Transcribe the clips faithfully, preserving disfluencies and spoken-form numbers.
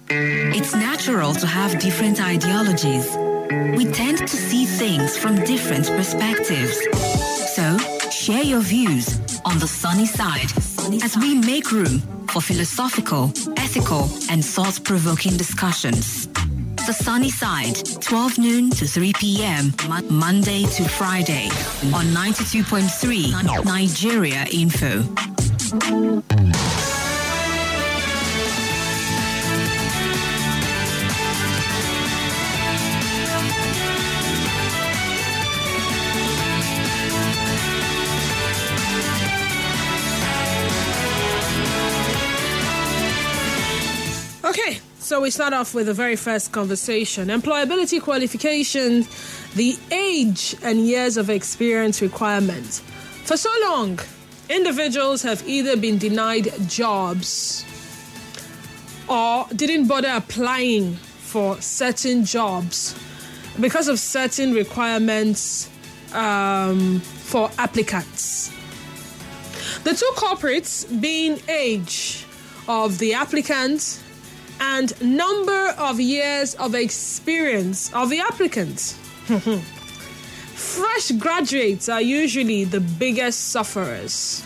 It's natural to have different ideologies. We tend to see things from different perspectives. So, share your views on the sunny side as we make room for philosophical, ethical, and thought-provoking discussions. The Sunny Side, twelve noon to three p.m., Monday to Friday, on ninety-two point three Nigeria Info. Okay, so we start off with the very first conversation. Employability qualification, the age and years of experience requirement. For so long, individuals have either been denied jobs or didn't bother applying for certain jobs because of certain requirements um, for applicants. The two culprits being age of the applicant and number of years of experience of the applicant. Fresh graduates are usually the biggest sufferers.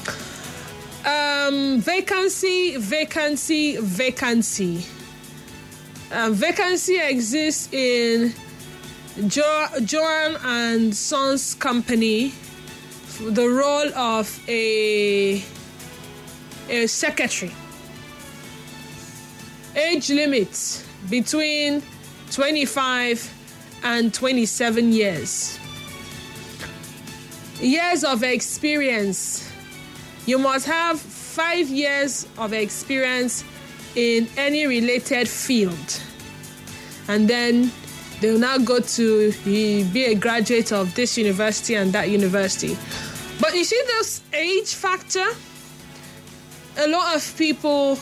Um, vacancy, vacancy, vacancy. Um, vacancy exists in jo- Joan and Sons Company, the role of a, a secretary. Age limit between twenty-five and twenty-seven years. Years of experience. You must have five years of experience in any related field. And then they'll now go to be a graduate of this university and that university. But you see this age factor? A lot of people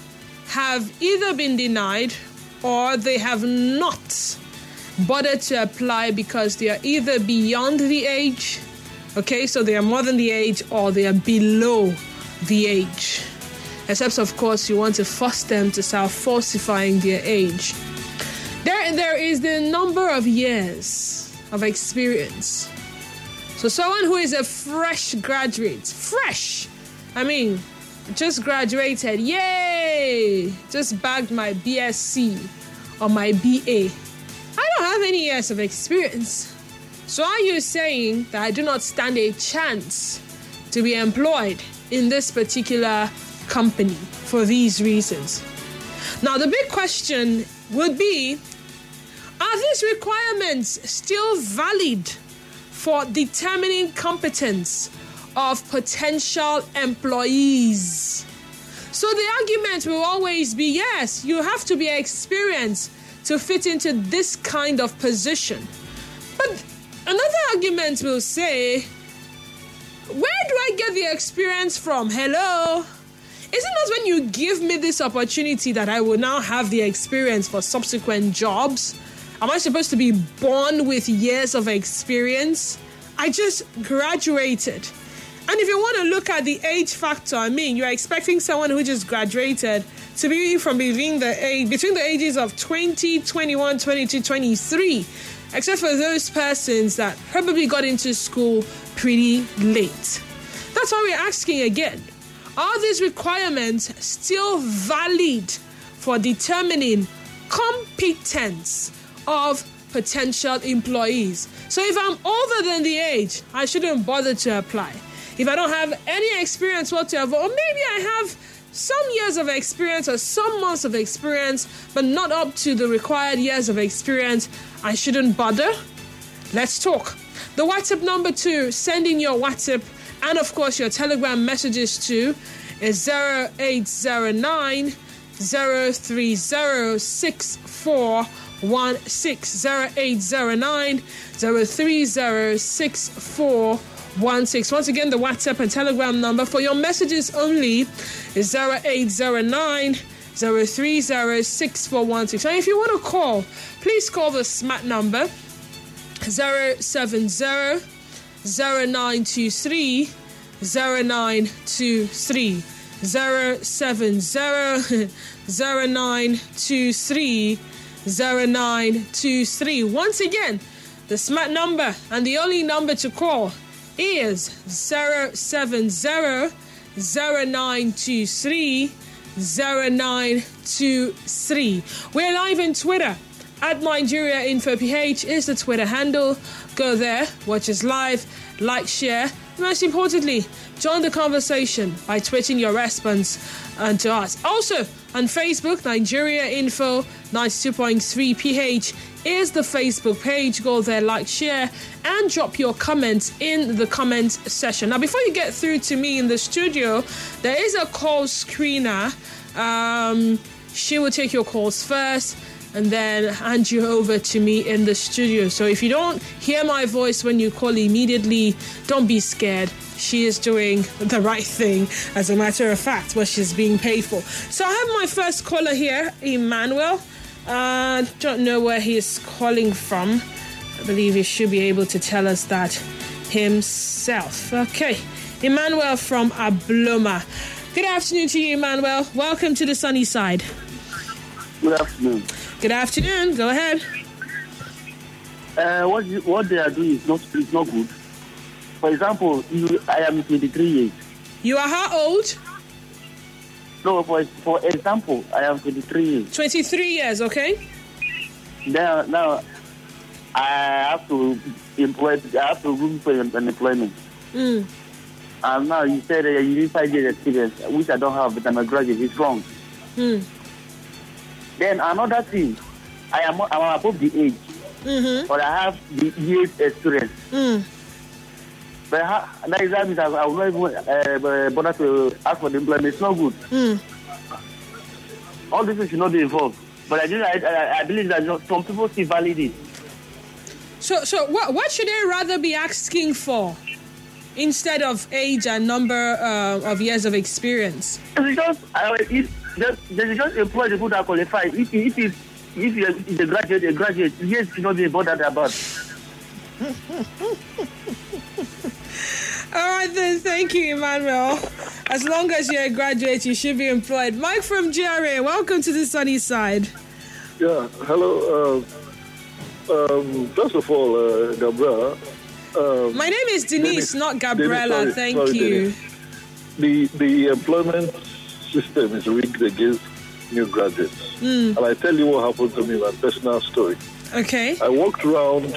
have either been denied or they have not bothered to apply because they are either beyond the age, okay, so they are more than the age, or they are below the age. Except, of course, you want to force them to start falsifying their age. There, there is the number of years of experience. So someone who is a fresh graduate, fresh, I mean, just graduated, yay! Just bagged my B S c or my B A. I don't have any years of experience. So are you saying that I do not stand a chance to be employed in this particular company for these reasons? Now, the big question would be, are these requirements still valid for determining competence of potential employees? So the argument will always be, yes, you have to be experienced to fit into this kind of position. But another argument will say, where do I get the experience from? Hello? Isn't it when you give me this opportunity that I will now have the experience for subsequent jobs? Am I supposed to be born with years of experience? I just graduated. And if you want to look at the age factor, I mean, you're expecting someone who just graduated to be from between the age, between the ages of twenty, twenty-one, twenty-two, twenty-three, except for those persons that probably got into school pretty late. That's why we're asking again, are these requirements still valid for determining competence of potential employees? So if I'm older than the age, I shouldn't bother to apply. If I don't have any experience whatsoever, or maybe I have some years of experience or some months of experience, but not up to the required years of experience, I shouldn't bother. Let's talk. The WhatsApp number to send in your WhatsApp and, of course, your Telegram messages to is zero eight zero nine, zero three zero, six four one six, zero eight zero nine, zero three zero, six four one six. Once again, the WhatsApp and Telegram number for your messages only is zero eight zero nine, zero three zero, six four one six. And if you want to call, please call the smart number zero seven zero, zero nine two three, zero nine two three. zero seven zero zero nine two three zero nine two three. Once again, the smart number and the only number to call is zero seven zero zero nine two three zero nine two three. We're live on Twitter at Nigeria Info P H is the Twitter handle. Go there, watch us live, like, share. Most importantly, join the conversation by tweeting your response uh, to us. Also, on Facebook, Nigeria Info ninety-two point three P H is the Facebook page. Go there, like, share, and drop your comments in the comment section. Now, before you get through to me in the studio, there is a call screener. Um, she will take your calls first and then hand you over to me in the studio. So if you don't hear my voice when you call immediately, don't be scared. She is doing the right thing, as a matter of fact, what she's being paid for. So I have my first caller here, Emmanuel. I uh, don't know where he is calling from. I believe he should be able to tell us that himself. Okay, Emmanuel from Abloma. Good afternoon to you, Emmanuel. Welcome to the sunny side. Good afternoon. Good afternoon. Go ahead. Uh, what you, what they are doing is not is not good. For example, you, I am twenty-three years. You are how old? No, for for example, I am twenty-three years. twenty-three years, okay. Now, now, I have to employ. I have to room for unemployment. Mm. And now you said uh, you need five years experience, which I don't have, but I'm a graduate. It's wrong. Mm. Then another thing, I am I'm above the age, mm-hmm. but I have the years experience. Mm. But ha- that is that means I will not even uh, bother to ask for the employment. It's not good. Mm. All this should not be involved. But I, I, I, I believe that some people still valid it. So, so what what should they rather be asking for instead of age and number uh, of years of experience? It's just, uh, it, just, they just employ the people that qualify. If if it's if you're a graduate, a graduate, yes, you know be bothered about. All right then, thank you, Emmanuel. As long as you're a graduate, you should be employed. Mike from G R A, welcome to the sunny side. Yeah, hello. Uh, um, first of all, uh, Gabriella. Um, My name is Denise, Dennis, not Gabriella. Dennis, sorry, thank sorry, you. Dennis. The the employment system is rigged against new graduates. Mm. And I tell you what happened to me, my personal story. Okay. I walked around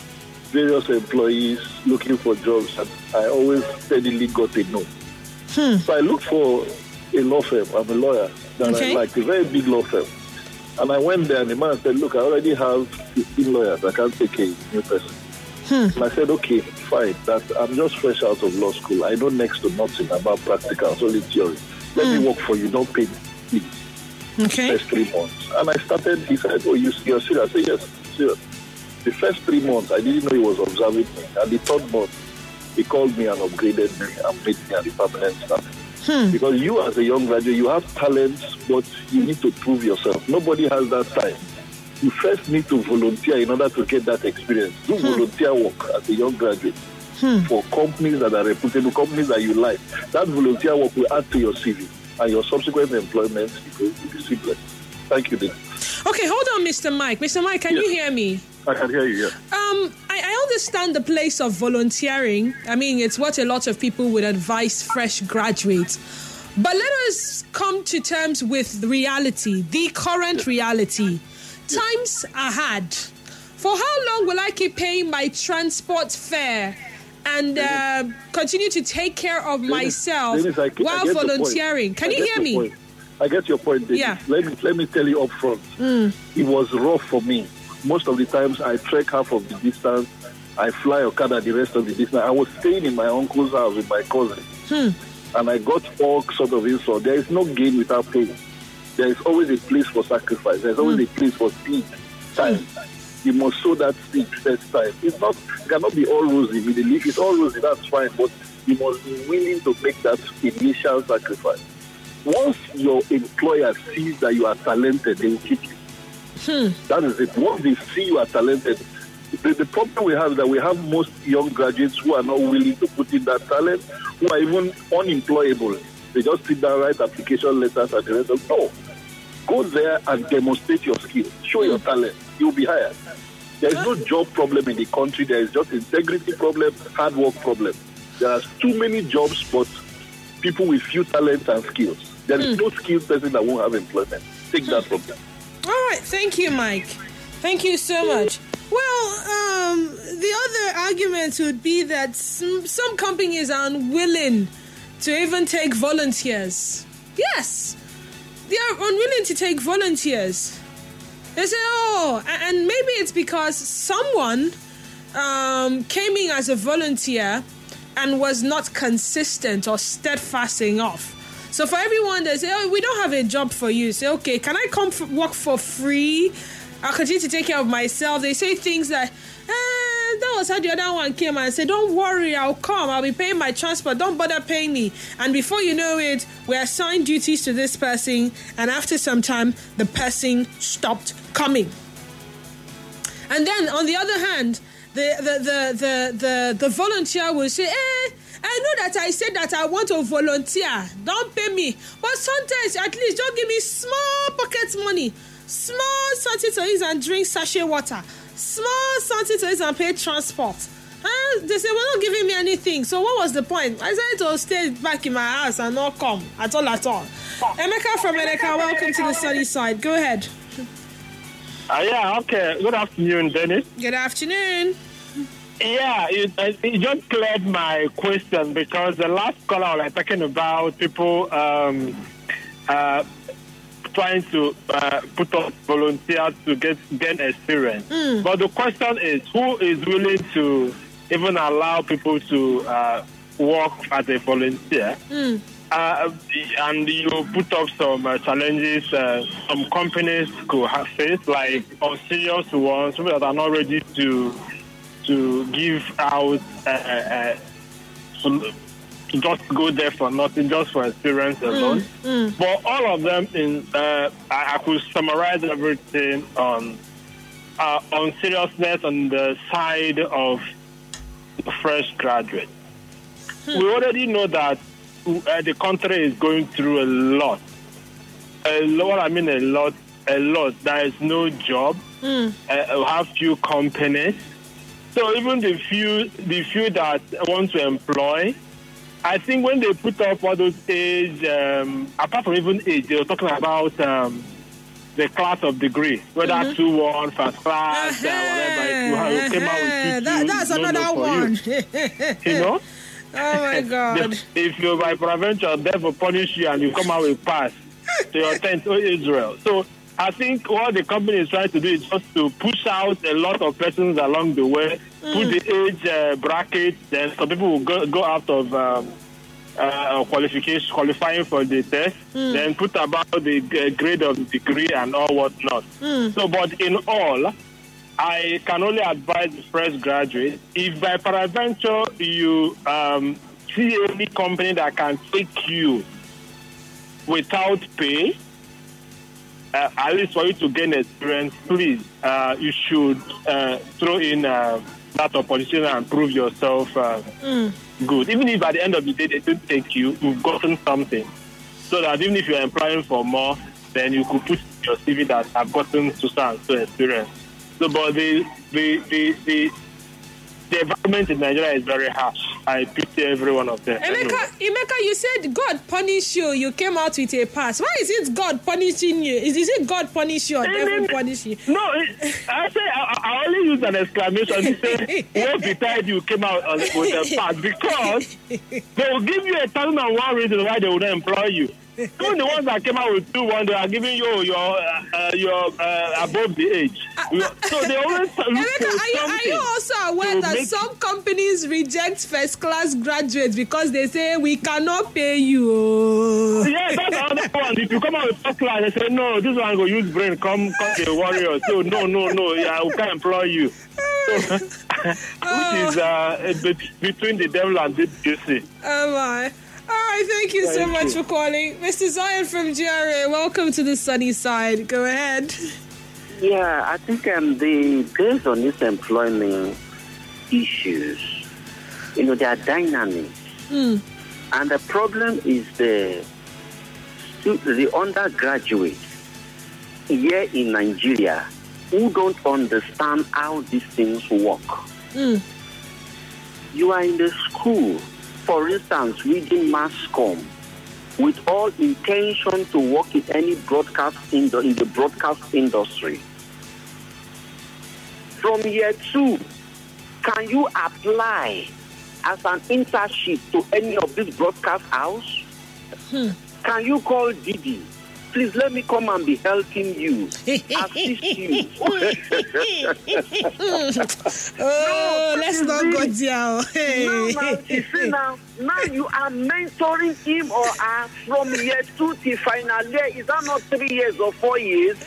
various employees looking for jobs, and I always steadily got a no. Hmm. So I looked for a law firm. I'm a lawyer. And okay. I like a very big law firm. And I went there, and the man said, look, I already have fifteen lawyers. I can't take a new person. Hmm. And I said, okay, fine. That I'm just fresh out of law school. I know next to nothing about practical, it's only theory. Let hmm. me work for you. Don't pay me, please. Okay. The first three months. And I started, he said, oh, you, you're serious? I said, yes, serious. The first three months, I didn't know he was observing me. And the third month, he called me and upgraded me and made me a permanent staff. Hmm. Because you, as a young graduate, you have talents, but you need to prove yourself. Nobody has that time. You first need to volunteer in order to get that experience. Do hmm. volunteer work as a young graduate hmm. for companies that are reputable, companies that you like. That volunteer work will add to your C V, and your subsequent employment will be seamless. Thank you, Dick. Okay, hold on, Mister Mike. Mister Mike, can yes. you hear me? I can hear you, yeah. Um, I, I understand the place of volunteering. I mean, it's what a lot of people would advise fresh graduates. But let us come to terms with the reality, the current yes. reality. Yes. Times are hard. For how long will I keep paying my transport fare and uh, continue to take care of Dennis, myself Dennis, I, while I volunteering? Can I you hear me? Point. I get your point, Dennis. Yeah. Let me, let me tell you up front. Mm. It was rough for me. Most of the times I trek half of the distance. I fly Okada the rest of the distance. I was staying in my uncle's house with my cousin. Hmm. And I got all sort of insult. There is no gain without pain. There is always a place for sacrifice. There is always mm. a place for seed time. Mm. You must sow that seed first time. It's not, it cannot be all rosy. If it's all rosy, that's fine. But you must be willing to make that initial sacrifice. Once your employer sees that you are talented, they will keep you. Hmm. That is it. Once they see you are talented, the, the problem we have is that we have most young graduates who are not willing to put in that talent, who are even unemployable. They just sit down, write application letters, and the rest of no. Go there and demonstrate your skills. Show your talent. You'll be hired. There is no job problem in the country. There is just integrity problem, hard work problem. There are too many jobs, but people with few talents and skills. There is mm. no skilled person that won't have employment. Take mm. that from them. All right. Thank you, Mike. Thank you so much. Well, um, the other argument would be that some, some companies are unwilling to even take volunteers. Yes, they are unwilling to take volunteers. They say, oh, and maybe it's because someone um, came in as a volunteer and was not consistent or steadfast enough. So for everyone, they say, oh, we don't have a job for you. Say, okay, can I come for, work for free? I'll continue to take care of myself. They say things like, eh, that was how the other one came and said, don't worry, I'll come. I'll be paying my transport. Don't bother paying me. And before you know it, we assigned duties to this person. And after some time, the person stopped coming. And then on the other hand, the the the the the, the volunteer will say, eh, I know that I said that I want to volunteer. Don't pay me. But sometimes, at least, don't give me small pocket money. Small something to eat and drink sachet water. Small something to eat and pay transport. And they say, well, not giving me anything. So what was the point? I said to stay back in my house and not come at all at all. Emeka from Emeka, welcome to the sunny side. Go ahead. Uh, yeah, okay. Good afternoon, Dennis. Good afternoon. Yeah, it, it just cleared my question because the last caller was talking about people um, uh, trying to uh, put up volunteers to get gain experience. Mm. But the question is, who is willing to even allow people to uh, work as a volunteer? Mm. Uh, and you put up some uh, challenges uh, some companies could have faced, like unserious ones, people that are not ready to to give out uh, uh, to, to just go there for nothing, just for experience alone. Mm, mm. But all of them, in uh, I, I could summarize everything on uh, on seriousness on the side of fresh graduates. Hmm. We already know that uh, the country is going through a lot. A lot, I mean a lot, a lot. There is no job. Mm. Uh, we have few companies. So even the few, the few that want to employ, I think when they put up all those age, um, apart from even age, they were talking about um, the class of degree, whether mm-hmm. two one, first class, uh-huh. uh, whatever. You, you came out with two, that, That's no, another no one. You. you know? Oh my God! If you by prevention, devil punish you and you come out with pass to your tent, oh Israel. So I think what the company is trying to do is just to push out a lot of persons along the way, mm. put the age uh, bracket, then some people will go, go out of um, uh, qualification, qualifying for the test, mm. then put about the uh, grade of the degree and all whatnot. Mm. So, but in all, I can only advise fresh graduates, if by peradventure you um, see any company that can take you without pay, Uh, at least for you to gain experience, please, uh, you should uh, throw in uh, that opportunity and prove yourself uh, mm. good. Even if at the end of the day they don't take you, you've gotten something. So that even if you're applying for more, then you could put your C V that I've gotten to and so experience. So, but the the the the, the environment in Nigeria is very harsh. I pity every one of them. Emeka, anyway. Emeka, you said God punish you. You came out with a pass. Why is it God punishing you? Is, is it God punish you or devil punish you? No, I say I, I only use an exclamation to say, what betide you came out with a pass? Because they will give you a thousand and one reason why they will not employ you. Even the ones that came out with two one, they are giving you your uh, uh, your uh, above the age. Uh, so they always look Emeka, for are you, are you also aware that make... some companies reject first class graduates because they say we cannot pay you? Yeah, that's another one. If you come out with first class, they say no, this one go use brain, come come the warrior. So no, no, no, yeah, we can't employ you. So, which is uh, between the devil and the juicy. Oh my. All right, thank you thank so much you. for calling. Mister Zion from G R A, welcome to the sunny side. Go ahead. Yeah, I think um, the based on these employment issues, you know, there are dynamics. Mm. And the problem is the the undergraduates here in Nigeria who don't understand how these things work. Mm. You are in the school, for instance, reading mass comm, with all intention to work in any broadcast in the, in the broadcast industry. From year two, can you apply as an internship to any of these broadcast house? Hmm. Can you call Didi? Please let me come and be helping you, assist you. Oh, no, let's not go down. No, now, you see now, now you are mentoring him or her from year two to final year. Is that not three years or four years?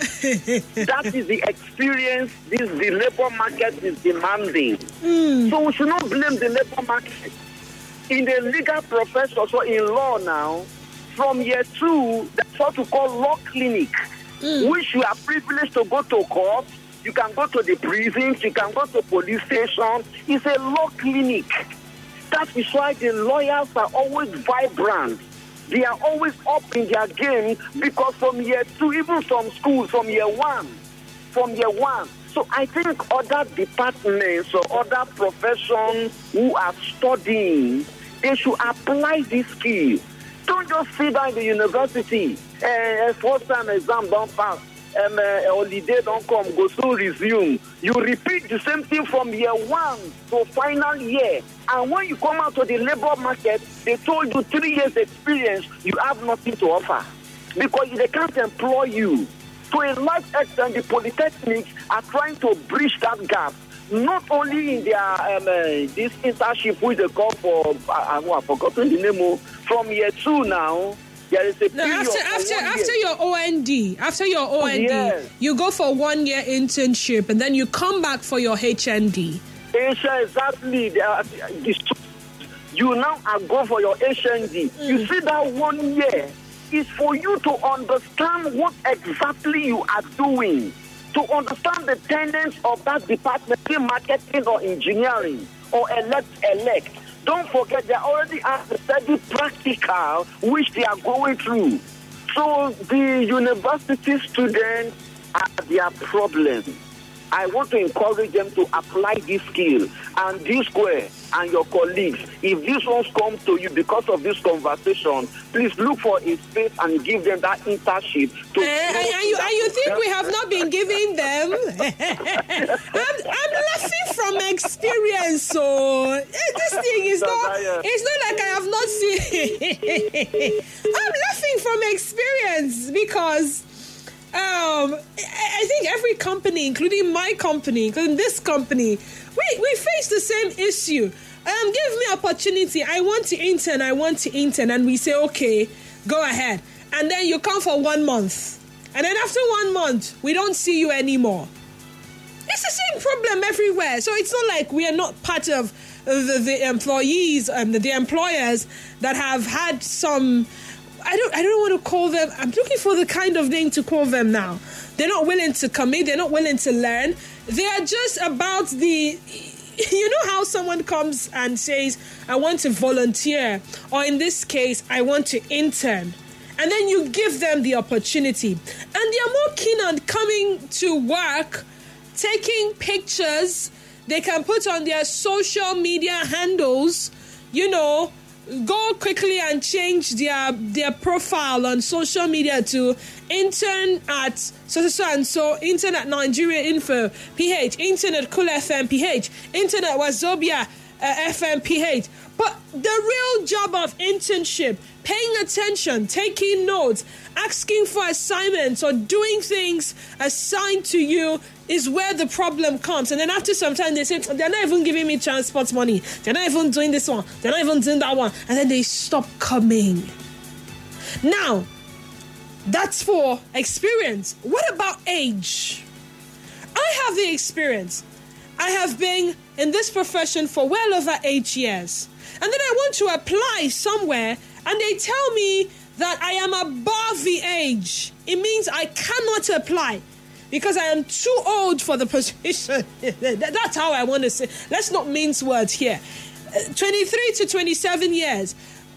That is the experience this the labor market is demanding. Mm. So we should not blame the labor market. In the legal profession, so in law now, from year two, that's what we call law clinic, mm. which you are privileged to go to court. You can go to the prisons, you can go to police station. It's a law clinic. That is why the lawyers are always vibrant. They are always up in their game because from year two, even from school, from year one, from year one. So I think other departments or other professions who are studying, they should apply this skill. Don't just sit down in the university. Uh, first time exam don't pass. Um, uh, holiday don't come. Go soon resume. You repeat the same thing from year one to final year. And when you come out to the labor market, they told you three years experience. You have nothing to offer because they can't employ you. To a large extent, the polytechnics are trying to bridge that gap. Not only in their um, uh, this internship which they call for, uh, I've forgotten the name of, from year two now, there is a no, period after after one after year. your O N D, after your O N D, Yes. you go for one year internship and then you come back for your H N D. Asia, exactly. They are, this, you now are go for your H N D. Mm. You see that one year is for you to understand what exactly you are doing. To understand the tenets of that department, in marketing or engineering or elect, elect. Don't forget, they already have the study practical which they are going through. So the university students are their problem. I want to encourage them to apply this skill. And this square and your colleagues, if these ones come to you because of this conversation, please look for a space and give them that internship. To uh, and, you, and you think we have not been giving them? I'm, I'm laughing from experience. So this thing is not, it's not like I have not seen. I'm laughing from experience because Um, I think every company, including my company, including this company, we, we face the same issue. Um, give me opportunity. I want to intern. I want to intern. And we say, okay, go ahead. And then you come for one month. And then after one month, we don't see you anymore. It's the same problem everywhere. So it's not like we are not part of the, the employees and the, the employers that have had some... I don't I don't want to call them, I'm looking for the kind of name to call them now. They're not willing to commit, they're not willing to learn. They are just about the, you know how someone comes and says, I want to volunteer, or in this case, I want to intern. And then you give them the opportunity. And they are more keen on coming to work, taking pictures, they can put on their social media handles, you know, go quickly and change their their profile on social media to intern at so so so and so, intern at Nigeria Info P H, intern at Cool F M P H, intern at Wazobia uh, F M P H. But the real job of internship, paying attention, taking notes, asking for assignments or doing things assigned to you is where the problem comes. And then after some time, they say, they're not even giving me transport money. They're not even doing this one. They're not even doing that one. And then they stop coming. Now, that's for experience. What about age? I have the experience. I have been in this profession for well over eight years. And then I want to apply somewhere, and they tell me that I am above the age. It means I cannot apply because I am too old for the position. That's how I want to say. Let's not mince words here. twenty-three to twenty-seven years.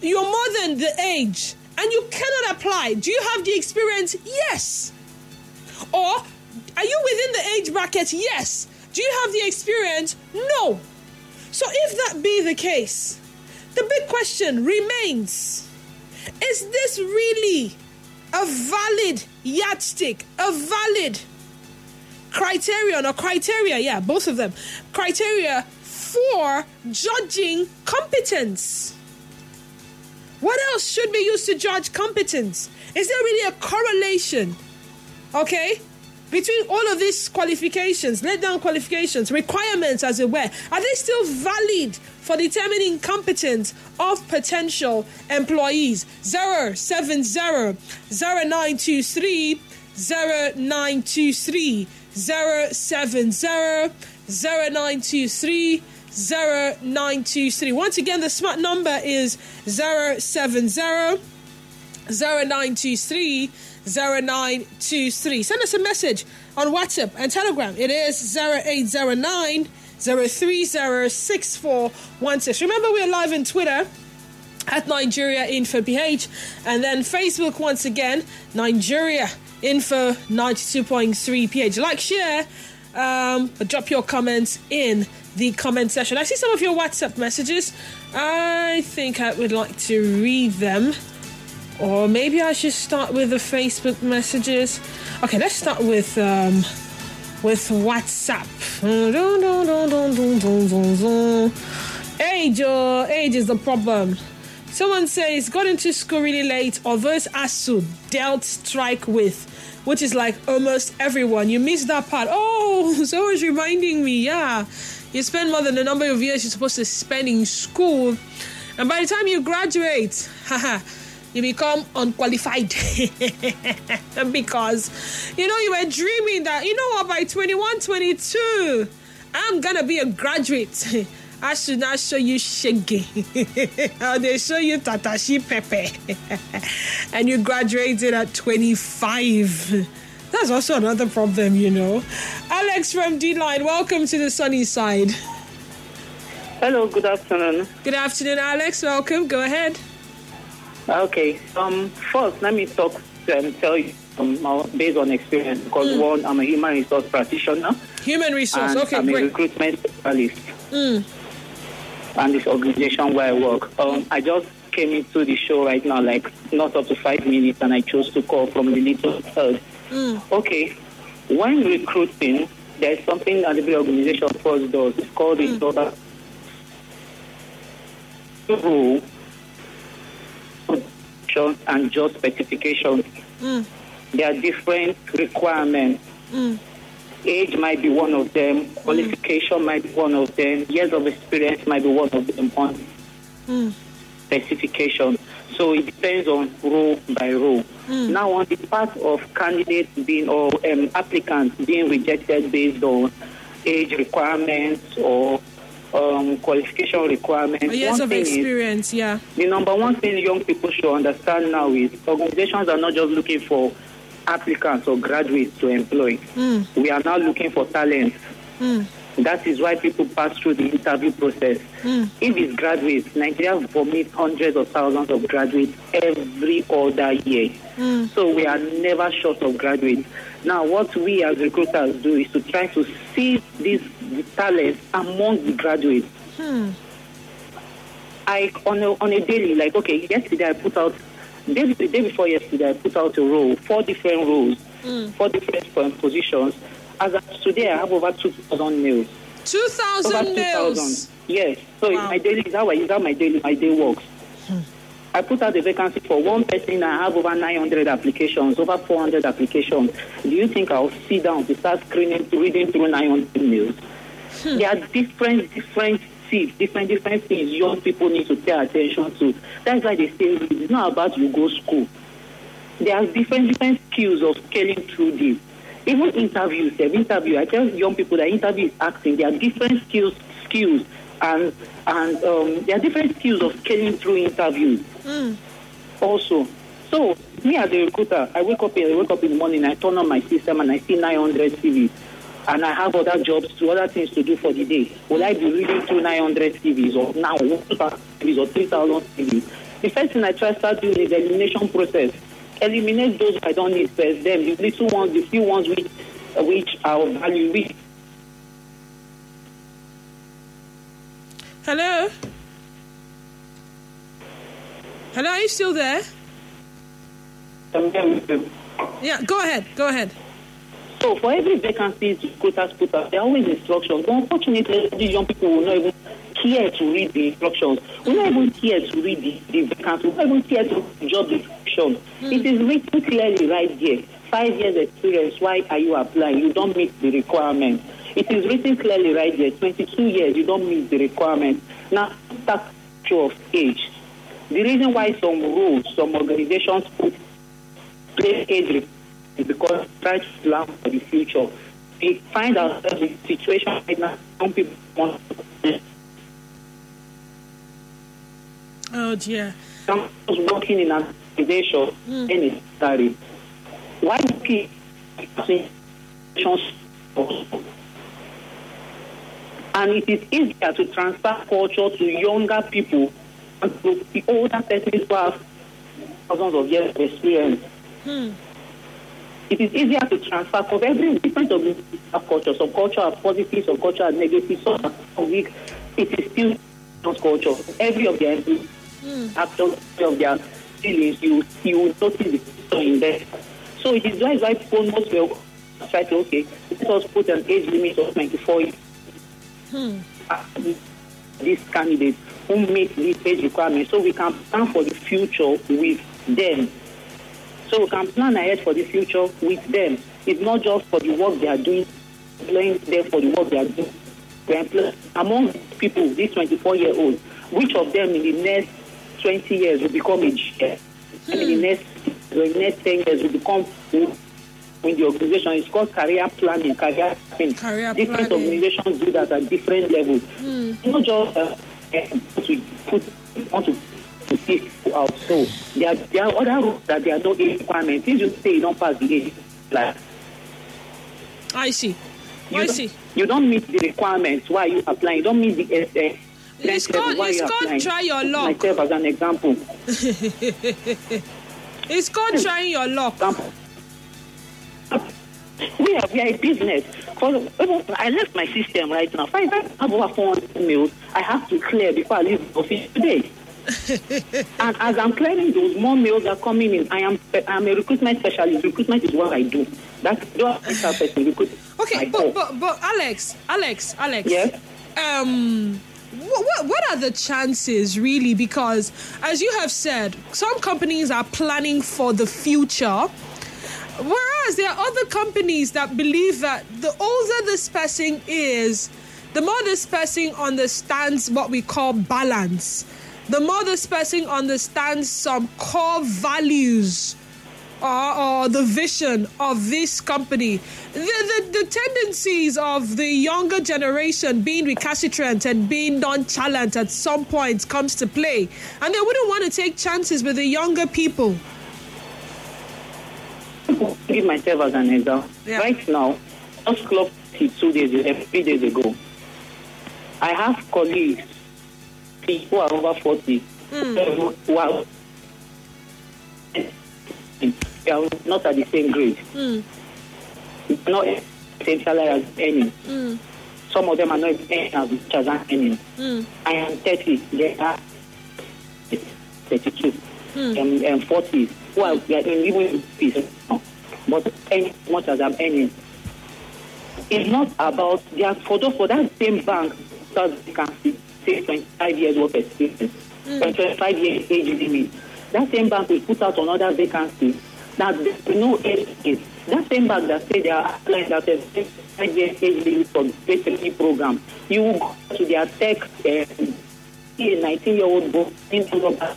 you're more than the age and you cannot apply. Do you have the experience? Yes. Or are you within the age bracket? Yes. Do you have the experience? No. So if that be the case, the big question remains, is this really a valid yardstick, a valid criterion or criteria, yeah, both of them, criteria for judging competence? What else should be used to judge competence? Is there really a correlation, okay, between all of these qualifications, laid down qualifications, requirements as it were? Are they still valid for determining competence of potential employees? zero seven zero zero nine two three zero nine two three zero seven zero zero nine two three zero nine two three. Once again, the smart number is zero seven zero zero nine two three zero nine two three. Send us a message on WhatsApp and Telegram. It is zero eight zero nine zero three zero six four one six. Remember, we're live on Twitter at Nigeria Info P H, and then Facebook once again, Nigeria Info ninety-two point three P H. Like, share, um, drop your comments in the comment section. I see some of your WhatsApp messages. I think I would like to read them. Or maybe I should start with the Facebook messages. Okay, let's start with um, with WhatsApp. Age, uh, age is the problem. Someone says, got into school really late, or those A S U dealt strike with, which is like almost everyone. You missed that part. Oh, so it's reminding me, yeah. You spend more than the number of years you're supposed to spend in school. And by the time you graduate, haha, you become unqualified. Because, you know, you were dreaming that, you know what, by twenty-one, twenty-two, I'm going to be a graduate. I should not show you shege. They show you Tatashi Pepe. And you graduated at twenty-five. That's also another problem, you know. Alex from D-Line, welcome to the sunny side. Hello, good afternoon. Good afternoon, Alex. Welcome. Go ahead. Okay. Um. First, let me talk and tell you um, based on experience, because mm. one, I'm a human resource practitioner. Human resource. And okay, I'm great. a recruitment specialist. Mm. And this organization where I work. Um. I just came into the show right now, like not up to five minutes, and I chose to call from the little third. Mm. Okay. When recruiting, there's something that the organization first does. It's called mm. the order rule and job specifications. Mm. There are different requirements. Mm. Age might be one of them. Qualification mm. might be one of them. Years of experience might be one of them on mm. specification. So it depends on role by role. Mm. Now, on the part of candidates being or um, applicants being rejected based on age requirements or um, qualification requirements. Years of experience, is, yeah. The number one thing young people should understand now is organizations are not just looking for applicants or graduates to employ. Mm. We are now looking for talent. Mm. That is why people pass through the interview process. Mm. If it's graduates, Nigeria vomits hundreds of thousands of graduates every other year. Mm. So we are never short of graduates. Now, what we as recruiters do is to try to see these talents among the graduates. Hmm. I on a, on a daily, like, okay, yesterday I put out, day, the day before yesterday, I put out a role, four different roles, mm. four different positions. As of today, I have over two thousand mails. two thousand mails? Yes. So wow. my daily, is how, I, is how my daily, my day works. Hmm. I put out a vacancy for one person. I have over nine hundred applications, over four hundred applications. Do you think I'll sit down to start screening, reading through nine hundred mails? Hmm. There are different, different things, different, different things young people need to pay attention to. That's why they say it's not about you go school. There are different, different skills of scaling through this. Even interviews, the interview, I tell young people that interview is acting. There are different skills, skills, and and um, there are different skills of scaling through interviews. Mm. Also, so me as a recruiter, I wake up I wake up in the morning, I turn on my system, and I see nine hundred C Vs, and I have other jobs, to other things to do for the day. Will I be reading through nine hundred C Vs or now one thousand C Vs or three thousand C Vs? The first thing I try to start doing is the elimination process. Eliminate those I don't need first. Then the little ones, the few ones which, uh, which are of value. Which... Hello? Hello, are you still there? Yeah, go ahead, go ahead. So for every vacancy quotas put out, there are always instructions. But unfortunately, these young people will not even care to read the instructions. We not even care to read the, the vacancy. We not even care to read the job description. Mm. It is written clearly right there. Five years experience, why are you applying? You don't meet the requirement. It is written clearly right there. twenty-two years, you don't meet the requirement. Now, that's true of age. The reason why some rules, some organizations put place age is because they try to plan for the future. They find ourselves in a situation right now, some people want to. Oh, dear. Some working in an organization, mm. then it's started. Why do people and it is easier to transfer culture to younger people and to the older persons who have thousands of years of experience. Hmm. It is easier to transfer because every different of culture. Some culture are positive, some culture are negative, some are weak. It is still culture. Every of their hmm. actions, of their feelings, you you will notice the in there. So it is why why people most will try to okay, let us put an age limit of twenty-four years. Hmm. These candidates who meet these age requirements, so we can plan for the future with them. So we can plan ahead for the future with them. It's not just for the work they are doing, employing them for the work they are doing. We employ among people, these twenty-four-year-olds, which of them in the next twenty years will become a G M? Hmm. And in the next, the next ten years will become in the organization. It's called career planning, career planning. Career different planning. organizations do that at different levels. Mm. Not just uh, to put want to to see people out. So there are there are other rules that there are no age requirements. If you say you don't pass the age, like I see. you I don't- see. You don't meet the requirements. Why are you applying? You don't meet the uh, uh, It's next level. called, Why it's are you called applying? try your Use luck. Myself as an example. It's called trying your luck. example. We are, we are a business. For, I left my system right now. If I have over four hundred emails, I have to clear before I leave the office today. And as I'm clearing those, more mails are coming in. I am I'm a recruitment specialist. Recruitment is what I do. That's don't person recruit. Okay, but, but but Alex, Alex, Alex. Yes. Um, what, what what are the chances really? Because as you have said, some companies are planning for the future, whereas there are other companies that believe that the older this person is, the more this person understands what we call balance, the more this person understands some core values or, or the vision of this company. The, the, the tendencies of the younger generation being recalcitrant and being nonchalant at some point comes to play. And they wouldn't want to take chances with the younger people. Give myself as an example. Yeah. Right now, just clocked it two days, three days ago. I have colleagues who are over forty, Mm. who are they are not at the same grade, Mm. not the same salary as any. Mm. Some of them are not earning as much as I'm earning. Mm. I am thirty, they are thirty-two, Mm. and, and forty, who are they are in even peace, but earning as much as I'm earning. It's not about, they are for, those, for that same bank, that you can see, say twenty-five years work experience, Mm. twenty-five years age limit. That same bank will put out another vacancy that there's no age limit. That same bank that say they are applying that there's twenty-five years age limit for the basically program. You will go to their tech, uh, a nineteen-year-old boy into a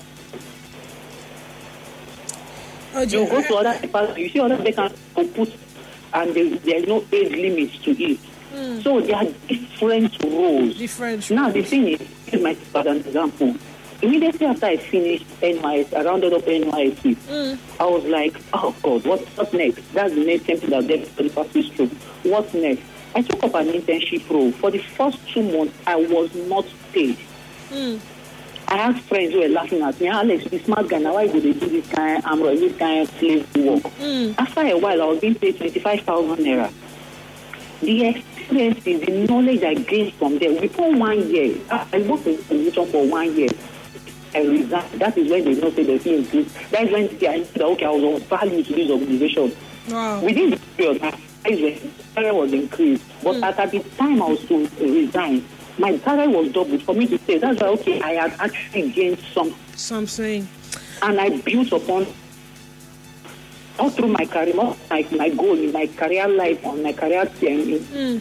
Oh, you go to other departments, you see other vacancies will put, and there, there is no age limit to it. Mm. So there are different roles. Different Now the roles. thing is, here's my as an example. Immediately after I finished N Y S, I rounded up N Y S C. Mm. I was like, oh God, what, what's next? That's the next thing that they the first stroke. What's next? I took up an internship role. For the first two months, I was not paid. Mm. I have friends who are laughing at me. Alex, you smart guy, now why do they do this kind of um, this kind of slave work? Mm. After a while, I was being paid twenty-five thousand naira. The experience is the knowledge I gained from them. Before one year, I worked in a position for one year. I resigned. That is when they don't say the fee increase. That is when I said, okay, I was of value to this organization. Wow. Within the period, my salary was increased. But mm. at the time I was to resign, my salary was doubled for me to say, that's why, okay, I had actually gained some, something. And I built upon, all through my career, my, my goal in my career life, on my career journey. Mm.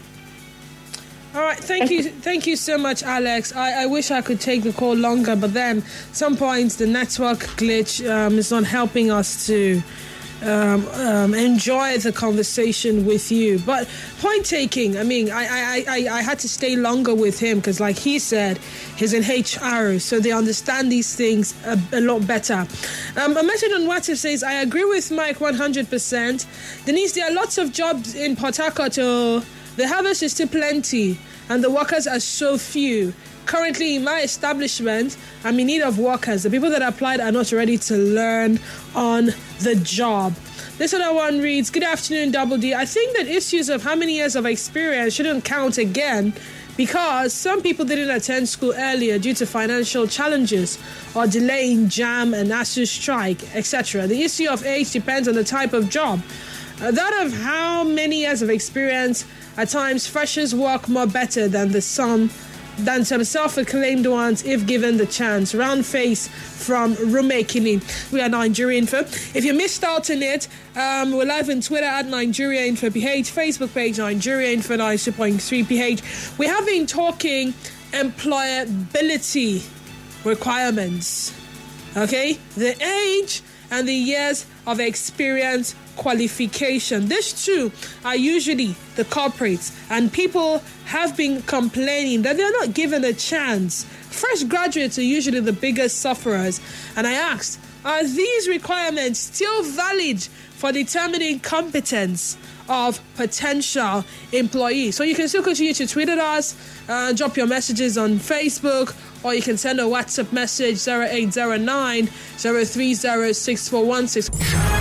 All right, thank you, thank you so much, Alex. I, I wish I could take the call longer, but then some points the network glitch um, is not helping us to Um, um, enjoy the conversation with you. But point taking, I mean, I I, I, I had to stay longer with him because, like he said, he's in H R, so they understand these things a, a lot better. Um, a message on WhatsApp says, I agree with Mike one hundred percent. Denise, there are lots of jobs in Port Harcourt. Oh, the harvest is still plenty and the workers are so few. Currently, in my establishment, I'm in need of workers. The people that applied are not ready to learn on the job. This other one reads, good afternoon, Double D. I think that issues of how many years of experience shouldn't count again because some people didn't attend school earlier due to financial challenges or delay in JAM and ASU strike, et cetera. The issue of age depends on the type of job. Uh, that of how many years of experience, at times, freshers work more better than the some than some self-acclaimed ones if given the chance. Round face from Rumekini. We are Nigeria Info. If you missed out on it, um, we're live on Twitter at Nigeria Info P H, Facebook page Nigeria Info ninety-two point three P H. We have been talking employability requirements. Okay? The age and the years of experience qualification. These two are usually the corporates, and people have been complaining that they're not given a chance. Fresh graduates are usually the biggest sufferers. And I asked, are these requirements still valid for determining competence of potential employees? So you can still continue to tweet at us, uh, drop your messages on Facebook, or you can send a WhatsApp message zero eight zero nine, zero three zero, six four one six.